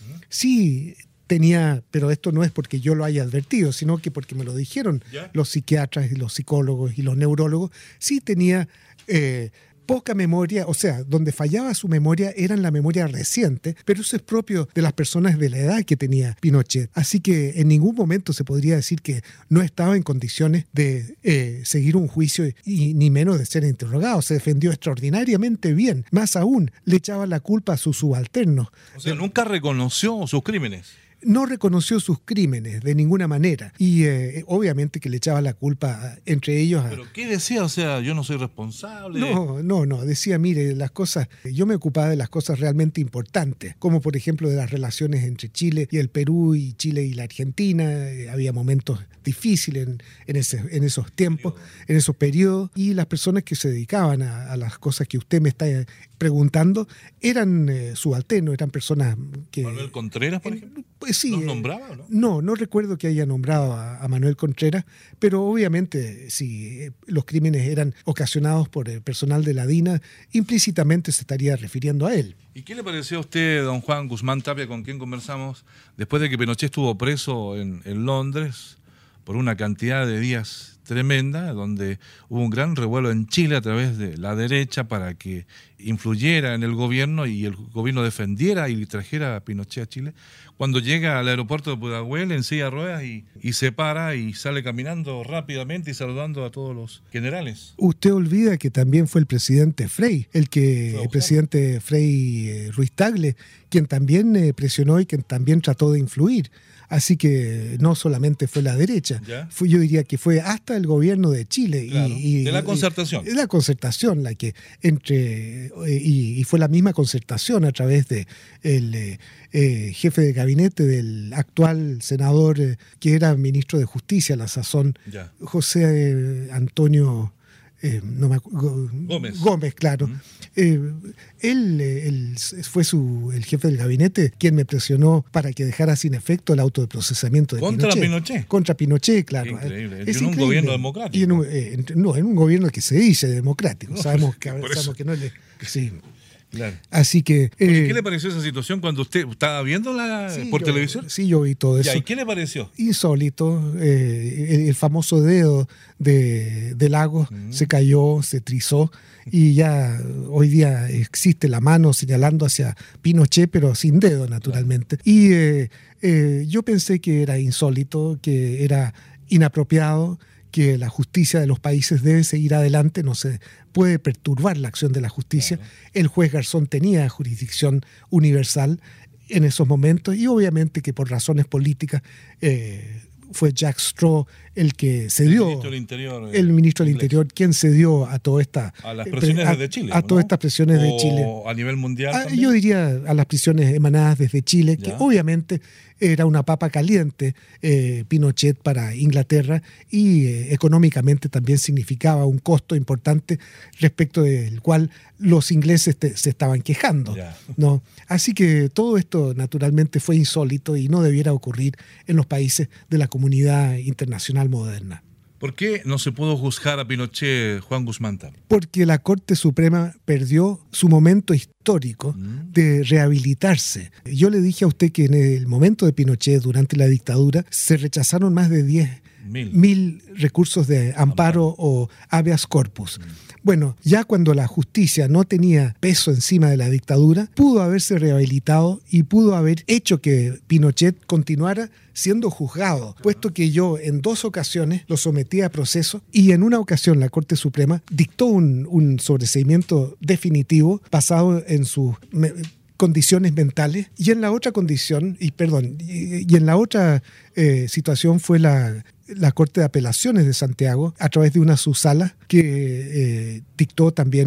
sí tenía, pero esto no es porque yo lo haya advertido, sino que porque me lo dijeron ¿Ya? los psiquiatras y los psicólogos y los neurólogos, sí tenía eh, poca memoria, o sea, donde fallaba su memoria era en la memoria reciente, pero eso es propio de las personas de la edad que tenía Pinochet. Así que en ningún momento se podría decir que no estaba en condiciones de eh, seguir un juicio y ni menos de ser interrogado. Se defendió extraordinariamente bien. Más aún, le echaba la culpa a sus subalternos. O sea, nunca reconoció sus crímenes. No reconoció sus crímenes de ninguna manera y eh, obviamente que le echaba la culpa a, entre ellos a... ¿Pero qué decía? O sea, yo no soy responsable. No, no, no. Decía, mire, las cosas... Yo me ocupaba de las cosas realmente importantes, como por ejemplo de las relaciones entre Chile y el Perú y Chile y la Argentina. Eh, había momentos difíciles en, en, ese, en esos tiempos, en esos periodos, y las personas que se dedicaban a, a las cosas que usted me está preguntando eran eh, subalternos, eran personas que... ¿Manuel Contreras, por ejemplo? Pues sí. ¿Los nombraba o no? No, no recuerdo que haya nombrado a, a Manuel Contreras, pero obviamente si los crímenes eran ocasionados por el personal de la DINA, implícitamente se estaría refiriendo a él. ¿Y qué le pareció a usted, don Juan Guzmán Tapia, con quien conversamos, después de que Pinochet estuvo preso en, en Londres por una cantidad de días tremenda, donde hubo un gran revuelo en Chile a través de la derecha para que influyera en el gobierno y el gobierno defendiera y trajera a Pinochet a Chile? Cuando llega al aeropuerto de Pudahuel en silla de ruedas y, y se para y sale caminando rápidamente y saludando a todos los generales. Usted olvida que también fue el presidente Frei, el que el presidente Frei eh, Ruiz Tagle, quien también eh, presionó y quien también trató de influir. Así que no solamente fue la derecha, fue, yo diría que fue hasta el gobierno de Chile. Claro, y, y, de la concertación. De la concertación, la que entre y, y fue la misma concertación a través de el eh, eh, jefe de gabinete del actual senador eh, que era ministro de Justicia a la sazón, ya. José eh, Antonio eh, no me acuerdo, Gómez. Gómez, claro. Uh-huh. Eh, él, él fue su, el jefe del gabinete quien me presionó para que dejara sin efecto el auto de procesamiento de ¿Contra Pinochet. Pinochet? Contra Pinochet, claro. Qué increíble. Es en un increíble. gobierno democrático. Y en un, eh, no, en un gobierno que se dice democrático. No, sabemos que, sabemos que no le... Sí. Claro. Así que... Eh, ¿Qué le pareció esa situación cuando usted estaba viéndola sí, por yo, televisión? Sí, yo vi todo eso. ¿Y qué le pareció? Insólito. Eh, el, el famoso dedo de, de Lagos mm. se cayó, se trizó y ya hoy día existe la mano señalando hacia Pinochet, pero sin dedo, naturalmente. Claro. Y eh, eh, yo pensé que era insólito, que era inapropiado, que la justicia de los países debe seguir adelante, no se puede perturbar la acción de la justicia. Claro. El juez Garzón tenía jurisdicción universal en esos momentos y obviamente que por razones políticas eh, fue Jack Straw el que cedió, el ministro del Interior, el ministro del Interior quien cedió a toda esta a las presiones a, desde Chile, a todas ¿no? estas presiones o de Chile a nivel mundial a, yo diría a las presiones emanadas desde Chile, ya. Que obviamente era una papa caliente eh, Pinochet para Inglaterra y eh, económicamente también significaba un costo importante respecto del cual los ingleses te, se estaban quejando, ¿no? Así que todo esto naturalmente fue insólito y no debiera ocurrir en los países de la comunidad internacional moderna. ¿Por qué no se pudo juzgar a Pinochet, Juan Guzmán Tapia? Porque la Corte Suprema perdió su momento histórico mm. de rehabilitarse. Yo le dije a usted que en el momento de Pinochet, durante la dictadura, se rechazaron más de diez mil, mil recursos de amparo, amparo. o habeas corpus. Mm. Bueno, ya cuando la justicia no tenía peso encima de la dictadura, pudo haberse rehabilitado y pudo haber hecho que Pinochet continuara siendo juzgado, puesto que yo en dos ocasiones lo sometí a proceso y en una ocasión la Corte Suprema dictó un, un sobreseimiento definitivo basado en sus me, condiciones mentales y en la otra condición, y perdón, y, y en la otra eh, situación fue la... la Corte de Apelaciones de Santiago, a través de una subsala que eh, dictó también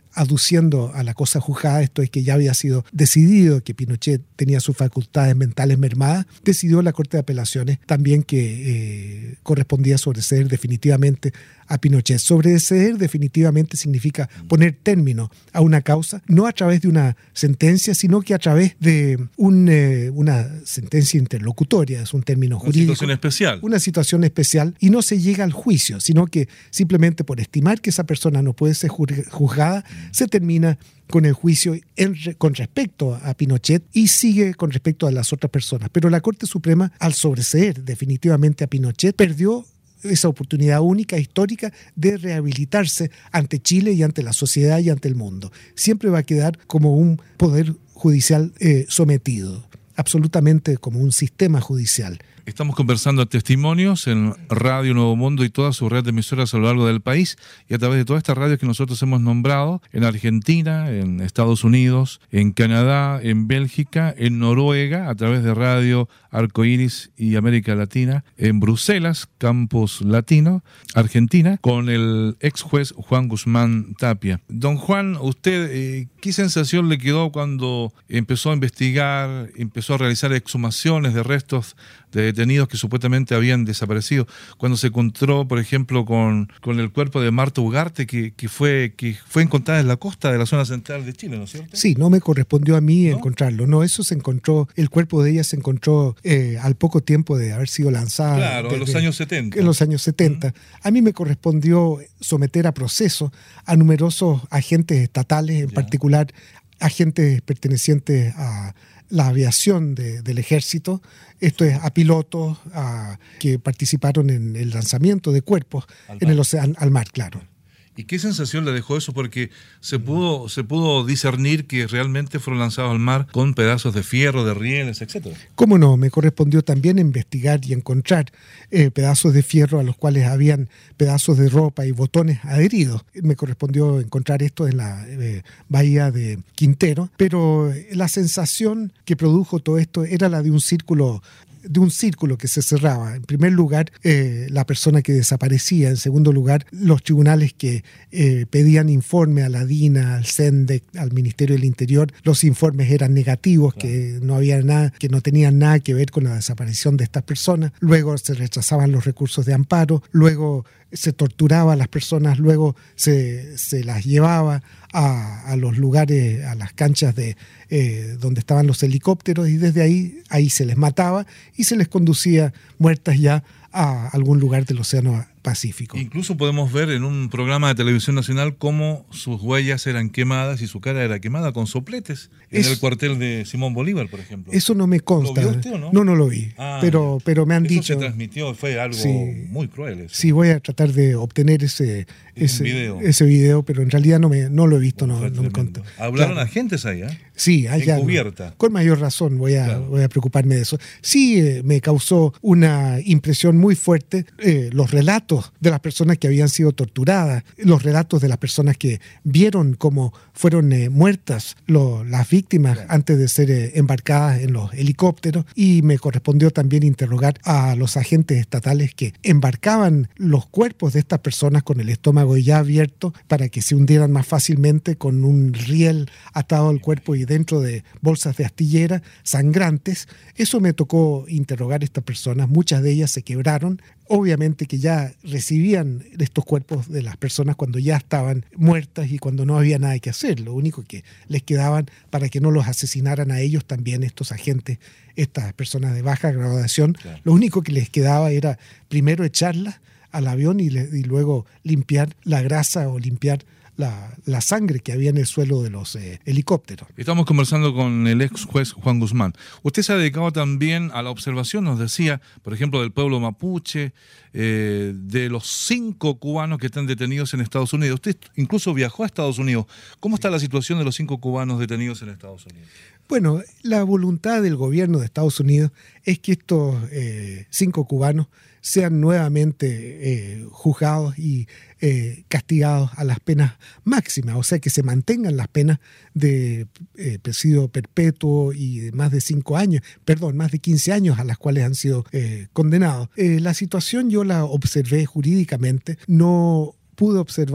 aduciendo a la cosa juzgada, esto es que ya había sido decidido que Pinochet tenía sus facultades mentales mermadas, decidió la Corte de Apelaciones también que eh, correspondía sobreseer definitivamente a Pinochet. Sobreseer definitivamente significa poner término a una causa, no a través de una sentencia, sino que a través de un, eh, una sentencia interlocutoria, es un término jurídico. Una situación especial. Una situación especial, y no se llega al juicio, sino que simplemente por estimar que esa persona no puede ser juzgada, se termina con el juicio en, con respecto a Pinochet y sigue con respecto a las otras personas. Pero la Corte Suprema, al sobreseer definitivamente a Pinochet, perdió esa oportunidad única, histórica, de rehabilitarse ante Chile y ante la sociedad y ante el mundo. Siempre va a quedar como un poder judicial eh, sometido, absolutamente como un sistema judicial. Estamos conversando a Testimonios en Radio Nuevo Mundo y toda su red de emisoras a lo largo del país y a través de todas estas radios que nosotros hemos nombrado en Argentina, en Estados Unidos, en Canadá, en Bélgica, en Noruega, a través de Radio Arcoíris y América Latina, en Bruselas, Campus Latino, Argentina, con el ex juez Juan Guzmán Tapia. Don Juan, ¿usted eh, qué sensación le quedó cuando empezó a investigar, empezó a realizar exhumaciones de restos de detenidos que supuestamente habían desaparecido, cuando se encontró, por ejemplo, con, con el cuerpo de Marta Ugarte, que, que, fue, que fue encontrada en la costa de la zona central de Chile, ¿no es cierto? Sí, no me correspondió a mí ¿No? encontrarlo. No, eso se encontró, el cuerpo de ella se encontró eh, al poco tiempo de haber sido lanzada. Claro, desde, en los años setenta. En los años setenta. Uh-huh. A mí me correspondió someter a proceso a numerosos agentes estatales, en ya. particular agentes pertenecientes a la aviación de, del ejército, esto es a pilotos a, que participaron en el lanzamiento de cuerpos al en mar. el océano, al mar, claro. ¿Y qué sensación le dejó eso? Porque se pudo, se pudo discernir que realmente fueron lanzados al mar con pedazos de fierro, de rieles, etcétera. ¿Cómo no? Me correspondió también investigar y encontrar eh, pedazos de fierro a los cuales habían pedazos de ropa y botones adheridos. Me correspondió encontrar esto en la eh, bahía de Quintero, pero la sensación que produjo todo esto era la de un círculo de un círculo que se cerraba. En primer lugar, eh, la persona que desaparecía. En segundo lugar, los tribunales que eh, pedían informe a la DINA, al SENDEC, al Ministerio del Interior. Los informes eran negativos, claro. que no había nada, que no tenían nada que ver con la desaparición de estas personas. Luego se rechazaban los recursos de amparo. Luego se torturaba a las personas. Luego se, se las llevaba a, a los lugares, a las canchas de eh, donde estaban los helicópteros, y desde ahí, ahí se les mataba y se les conducía muertas ya a algún lugar del Océano Pacífico. Incluso podemos ver en un programa de televisión nacional cómo sus huellas eran quemadas y su cara era quemada con sopletes en eso, el cuartel de Simón Bolívar, por ejemplo. Eso no me consta. ¿Lo vio usted o no? No, no lo vi, ah, pero, pero me han eso dicho... Eso se transmitió, fue algo sí, muy cruel. Eso. Sí, voy a tratar de obtener ese, ese, video. ese video, pero en realidad no, me, no lo he visto, no, no me consta. ¿Hablaron claro. agentes ahí? ¿eh? Sí, allá. Encubierta. No, con mayor razón voy a, claro. voy a preocuparme de eso. Sí, eh, me causó una impresión muy fuerte eh, los relatos de las personas que habían sido torturadas, los relatos de las personas que vieron cómo fueron eh, muertas lo, las víctimas claro. antes de ser eh, embarcadas en los helicópteros, y me correspondió también interrogar a los agentes estatales que embarcaban los cuerpos de estas personas con el estómago ya abierto para que se hundieran más fácilmente, con un riel atado al cuerpo y dentro de bolsas de astillera sangrantes. Eso me tocó interrogar a estas personas, muchas de ellas se quebraron. Obviamente que ya recibían estos cuerpos de las personas cuando ya estaban muertas y cuando no había nada que hacer. Lo único que les quedaban, para que no los asesinaran a ellos también, estos agentes, estas personas de baja graduación, claro. lo único que les quedaba era primero echarlas al avión y, le, y luego limpiar la grasa o limpiar La, la sangre que había en el suelo de los eh, helicópteros. Estamos conversando con el ex juez Juan Guzmán. Usted se ha dedicado también a la observación, nos decía, por ejemplo, del pueblo mapuche, eh, de los cinco cubanos que están detenidos en Estados Unidos. Usted incluso viajó a Estados Unidos. ¿Cómo está la situación de los cinco cubanos detenidos en Estados Unidos? Bueno, la voluntad del gobierno de Estados Unidos es que estos eh, cinco cubanos sean nuevamente eh, juzgados y eh, castigados a las penas máximas, o sea, que se mantengan las penas de eh, presidio perpetuo y de más de cinco años, perdón, más de quince años a las cuales han sido eh, condenados. Eh, la situación yo la observé jurídicamente, no pude observar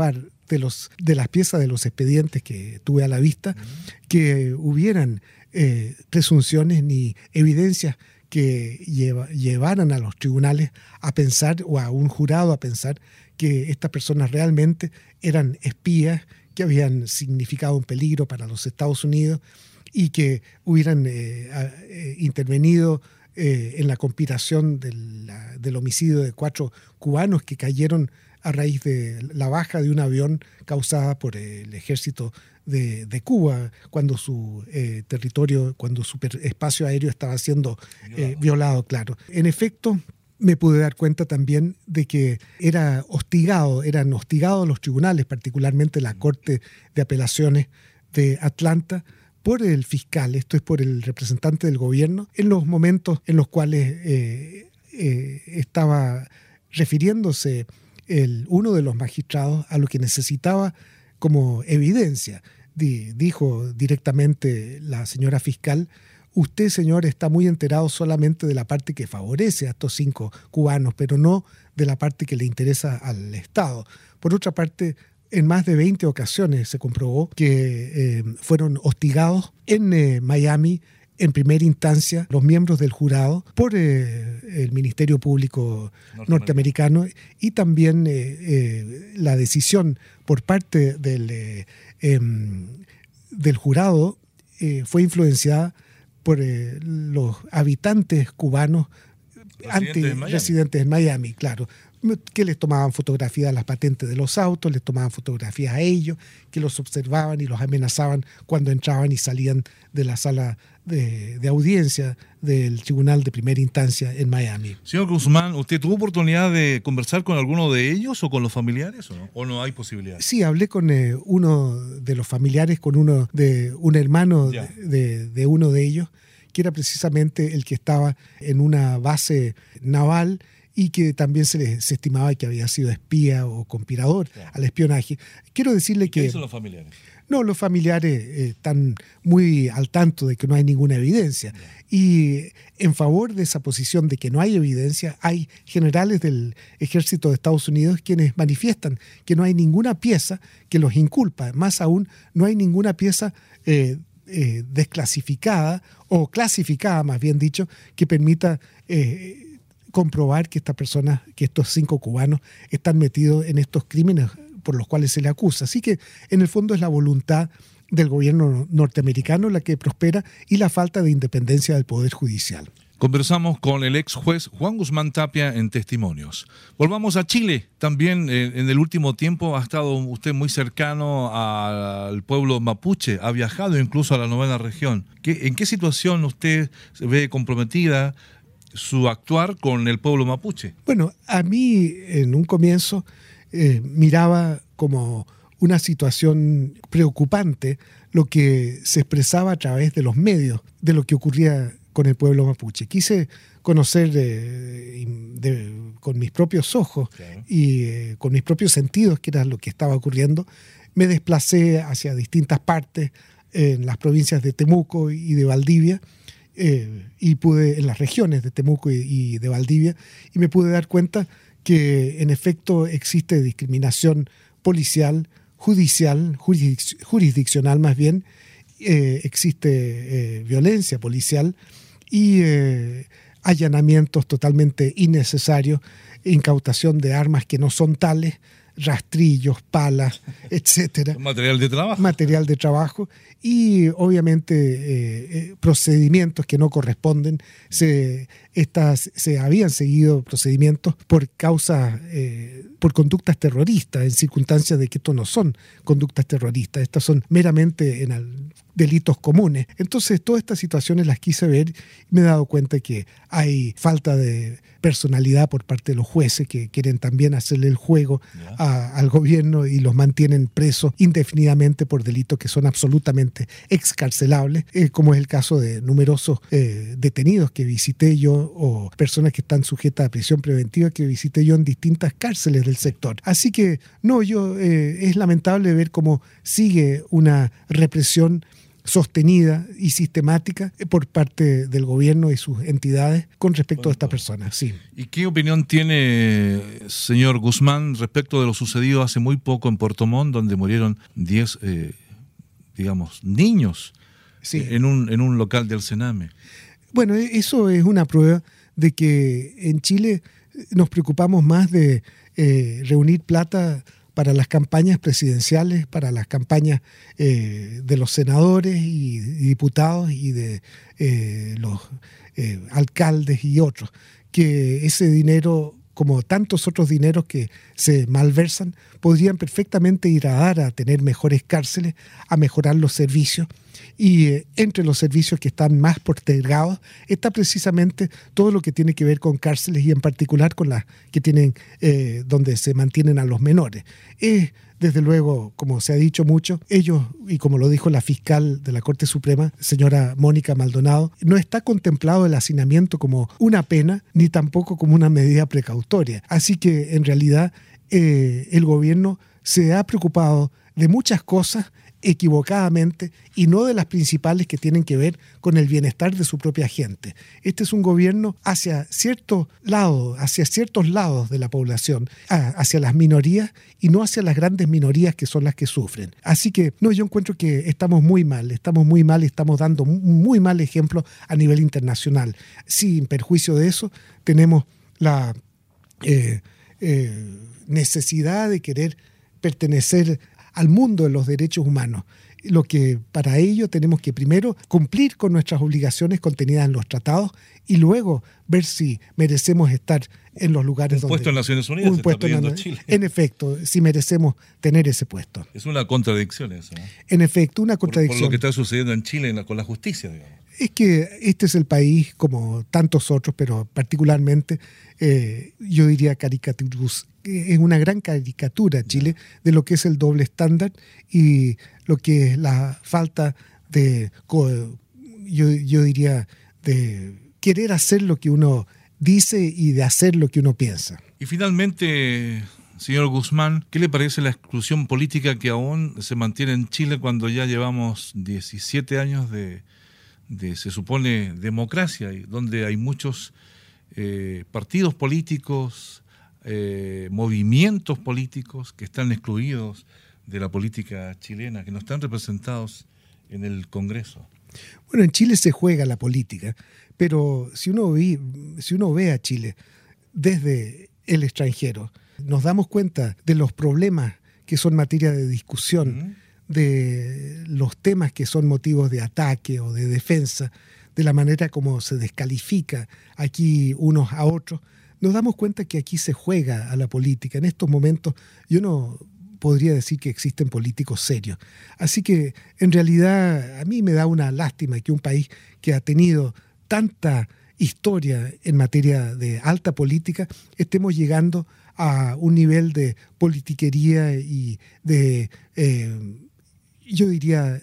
de, los, de las piezas de los expedientes que tuve a la vista, que hubieran eh, presunciones ni evidencias que lleva, llevaran a los tribunales a pensar, o a un jurado a pensar, que estas personas realmente eran espías, que habían significado un peligro para los Estados Unidos y que hubieran eh, eh, intervenido eh, en la conspiración del, la, del homicidio de cuatro cubanos que cayeron a raíz de la baja de un avión causada por el ejército de, de Cuba, cuando su eh, territorio, cuando su espacio aéreo estaba siendo eh, violado, claro. En efecto, me pude dar cuenta también de que era hostigado, eran hostigados los tribunales, particularmente la Corte de Apelaciones de Atlanta, por el fiscal, esto es por el representante del gobierno, en los momentos en los cuales eh, eh, estaba refiriéndose el, uno de los magistrados a lo que necesitaba como evidencia. Di, dijo directamente la señora fiscal: usted, señor, está muy enterado solamente de la parte que favorece a estos cinco cubanos, pero no de la parte que le interesa al Estado. Por otra parte, en más de veinte ocasiones se comprobó que eh, fueron hostigados en eh, Miami, en primera instancia, los miembros del jurado por eh, el Ministerio Público norteamericano, norteamericano y también eh, eh, la decisión por parte del, eh, eh, del jurado eh, fue influenciada por eh, los habitantes cubanos residentes en Miami, claro, que les tomaban fotografías a las patentes de los autos, les tomaban fotografías a ellos, que los observaban y los amenazaban cuando entraban y salían de la sala de, de audiencia del tribunal de primera instancia en Miami. Señor Guzmán, ¿usted tuvo oportunidad de conversar con alguno de ellos o con los familiares o no? ¿O no hay posibilidad? Sí, hablé con eh, uno de los familiares, con uno de un hermano de, de, de uno de ellos, que era precisamente el que estaba en una base naval y que también se, le, se estimaba que había sido espía o conspirador claro. al espionaje. Quiero decirle que... ¿Qué son los familiares? No, los familiares eh, están muy al tanto de que no hay ninguna evidencia. Yeah. Y en favor de esa posición de que no hay evidencia, hay generales del ejército de Estados Unidos quienes manifiestan que no hay ninguna pieza que los inculpa. Más aún, no hay ninguna pieza eh, eh, desclasificada o clasificada, más bien dicho, que permita... Eh, comprobar que estas personas, que estos cinco cubanos están metidos en estos crímenes por los cuales se le acusa. Así que en el fondo es la voluntad del gobierno norteamericano la que prospera y la falta de independencia del Poder Judicial. Conversamos con el ex juez Juan Guzmán Tapia en Testimonios. Volvamos a Chile. También eh, en el último tiempo ha estado usted muy cercano al pueblo mapuche, ha viajado incluso a la novena región. ¿Qué, ¿En qué situación usted se ve comprometida su actuar con el pueblo mapuche? Bueno, a mí en un comienzo eh, miraba como una situación preocupante lo que se expresaba a través de los medios de lo que ocurría con el pueblo mapuche. Quise conocer eh, de, con mis propios ojos claro. y eh, con mis propios sentidos qué era lo que estaba ocurriendo. Me desplacé hacia distintas partes en las provincias de Temuco y de Valdivia, Eh, y pude en las regiones de Temuco y, y de Valdivia, y me pude dar cuenta que en efecto existe discriminación policial, judicial, jurisdic- jurisdiccional más bien, eh, existe eh, violencia policial y eh, allanamientos totalmente innecesarios, incautación de armas que no son tales, rastrillos, palas, etcétera. Material de trabajo. Material de trabajo y obviamente eh, eh, procedimientos que no corresponden. Se, estas, se habían seguido procedimientos por causas, eh, por conductas terroristas, en circunstancias de que esto no son conductas terroristas, estas son meramente en el, delitos comunes. Entonces todas estas situaciones las quise ver y me he dado cuenta que hay falta de personalidad por parte de los jueces que quieren también hacerle el juego a, al gobierno y los mantienen presos indefinidamente por delitos que son absolutamente excarcelables, eh, como es el caso de numerosos eh, detenidos que visité yo o personas que están sujetas a prisión preventiva que visité yo en distintas cárceles del sector. Así que no, yo eh, es lamentable ver cómo sigue una represión sostenida y sistemática por parte del gobierno y sus entidades con respecto bueno, a esta persona. Sí. ¿Y qué opinión tiene, señor Guzmán, respecto de lo sucedido hace muy poco en Puerto Montt, donde murieron diez, eh, digamos, niños sí. en, un, en un local del Sename? Bueno, eso es una prueba de que en Chile nos preocupamos más de eh, reunir plata para las campañas presidenciales, para las campañas eh, de los senadores y, y diputados y de eh, los eh, alcaldes y otros, que ese dinero, como tantos otros dineros que se malversan, podrían perfectamente ir a dar a tener mejores cárceles, a mejorar los servicios. Y eh, entre los servicios que están más postergados está precisamente todo lo que tiene que ver con cárceles y en particular con las que tienen eh, donde se mantienen a los menores. Es, desde luego, como se ha dicho mucho, ellos, y como lo dijo la fiscal de la Corte Suprema, señora Mónica Maldonado, no está contemplado el hacinamiento como una pena ni tampoco como una medida precautoria. Así que, en realidad, eh, el gobierno se ha preocupado de muchas cosas equivocadamente y no de las principales que tienen que ver con el bienestar de su propia gente. Este es un gobierno hacia ciertos lados, hacia ciertos lados de la población, hacia las minorías y no hacia las grandes minorías que son las que sufren. Así que no, yo encuentro que estamos muy mal, estamos muy mal y estamos dando un muy mal ejemplo a nivel internacional. Sin perjuicio de eso, tenemos la eh, eh, necesidad de querer pertenecer al mundo de los derechos humanos. Lo que para ello tenemos que primero cumplir con nuestras obligaciones contenidas en los tratados y luego ver si merecemos estar en los lugares un donde... Un puesto en Naciones Unidas un se puesto está pidiendo en, Chile. En efecto, si merecemos tener ese puesto. Es una contradicción eso, ¿no? En efecto, una contradicción. Por, por lo que está sucediendo en Chile en la, con la justicia, digamos. Es que este es el país, como tantos otros, pero particularmente, eh, yo diría caricaturus, es una gran caricatura Chile de lo que es el doble estándar y lo que es la falta de, yo, yo diría, de querer hacer lo que uno dice y de hacer lo que uno piensa. Y finalmente, señor Guzmán, ¿qué le parece la exclusión política que aún se mantiene en Chile cuando ya llevamos diecisiete años de, de se supone, democracia, donde hay muchos eh, partidos políticos, Eh, movimientos políticos que están excluidos de la política chilena, que no están representados en el Congreso? Bueno, en Chile se juega la política, pero si uno ve, si uno ve a Chile desde el extranjero, nos damos cuenta de los problemas que son materia de discusión, uh-huh. de los temas que son motivos de ataque o de defensa, de la manera como se descalifica aquí unos a otros. Nos damos cuenta que aquí se juega a la política. En estos momentos yo no podría decir que existen políticos serios. Así que en realidad a mí me da una lástima que un país que ha tenido tanta historia en materia de alta política estemos llegando a un nivel de politiquería y de, eh, yo diría,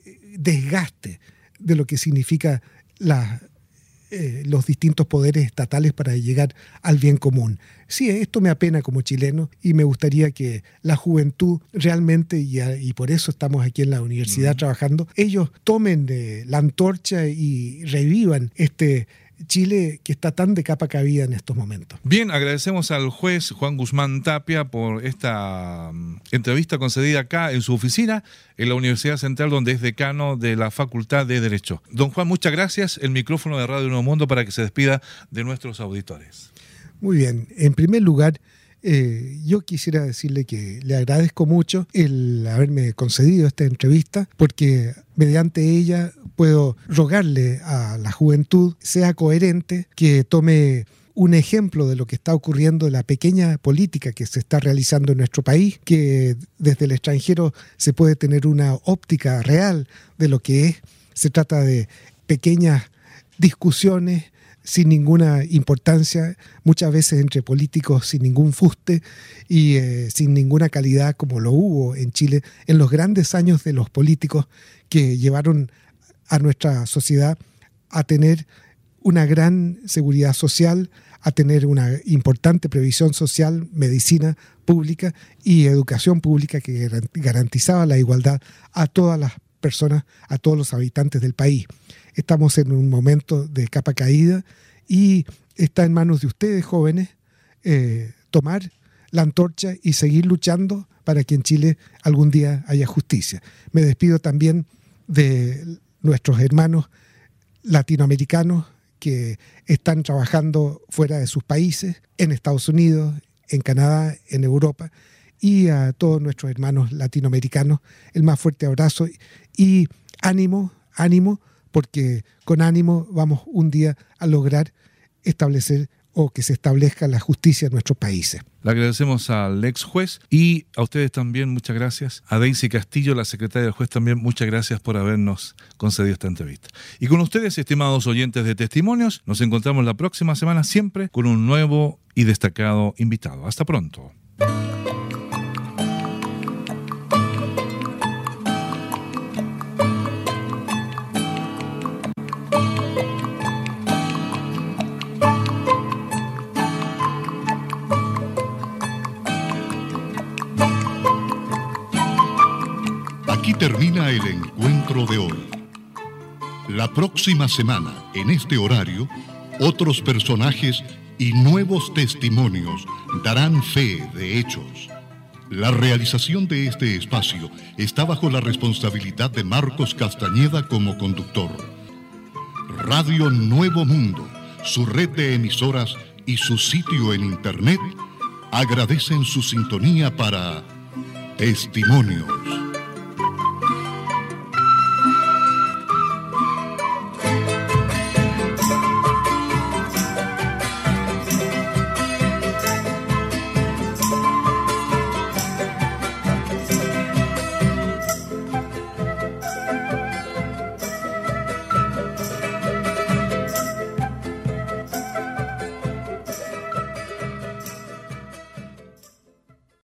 desgaste de lo que significa la Eh, los distintos poderes estatales para llegar al bien común. Sí, esto me apena como chileno y me gustaría que la juventud realmente, y, a, y por eso estamos aquí en la universidad uh-huh. trabajando, ellos tomen eh, la antorcha y revivan este Chile que está tan de capa caída en estos momentos. Bien, agradecemos al juez Juan Guzmán Tapia por esta um, entrevista concedida acá en su oficina en la Universidad Central, donde es decano de la Facultad de Derecho. Don Juan, muchas gracias. El micrófono de Radio Nuevo Mundo para que se despida de nuestros auditores. Muy bien. En primer lugar, eh, yo quisiera decirle que le agradezco mucho el haberme concedido esta entrevista, porque mediante ella puedo rogarle a la juventud sea coherente, que tome un ejemplo de lo que está ocurriendo en la pequeña política que se está realizando en nuestro país, que desde el extranjero se puede tener una óptica real de lo que es. Se trata de pequeñas discusiones sin ninguna importancia, muchas veces entre políticos sin ningún fuste y eh, sin ninguna calidad, como lo hubo en Chile en los grandes años de los políticos que llevaron a nuestra sociedad a tener una gran seguridad social, a tener una importante previsión social, medicina pública y educación pública que garantizaba la igualdad a todas las personas, a todos los habitantes del país. Estamos en un momento de capa caída y está en manos de ustedes, jóvenes, eh, tomar la antorcha y seguir luchando para que en Chile algún día haya justicia. Me despido también de nuestros hermanos latinoamericanos que están trabajando fuera de sus países, en Estados Unidos, en Canadá, en Europa, y a todos nuestros hermanos latinoamericanos, el más fuerte abrazo y ánimo, ánimo, porque con ánimo vamos un día a lograr establecer o que se establezca la justicia en nuestros países. Le agradecemos al ex juez y a ustedes también, muchas gracias. A Daisy Castillo, la secretaria del juez, también muchas gracias por habernos concedido esta entrevista. Y con ustedes, estimados oyentes de Testimonios, nos encontramos la próxima semana siempre con un nuevo y destacado invitado. Hasta pronto. Aquí termina el encuentro de hoy. La próxima semana, en este horario, otros personajes y nuevos testimonios darán fe de hechos. La realización de este espacio está bajo la responsabilidad de Marcos Castañeda como conductor. Radio Nuevo Mundo, su red de emisoras y su sitio en internet agradecen su sintonía para Testimonios.